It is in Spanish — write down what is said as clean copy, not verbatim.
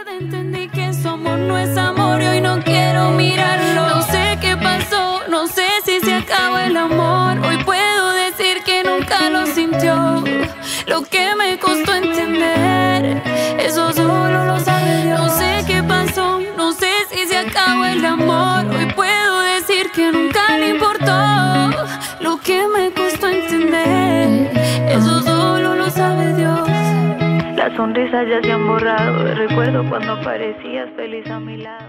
tarde entendí que su amor no es amor y hoy no quiero mirarlo. No sé qué pasó, no sé si se acabó el amor. Hoy puedo decir que nunca lo sintió. Lo que me costó entender, eso solo lo sabe Dios. No sé qué pasó, no sé si se acabó el amor. Hoy puedo decir que nunca le importó. Lo que me costó entender, eso solo lo sabe Dios. Las sonrisas ya se han borrado. Recuerdo cuando parecías feliz a mi lado.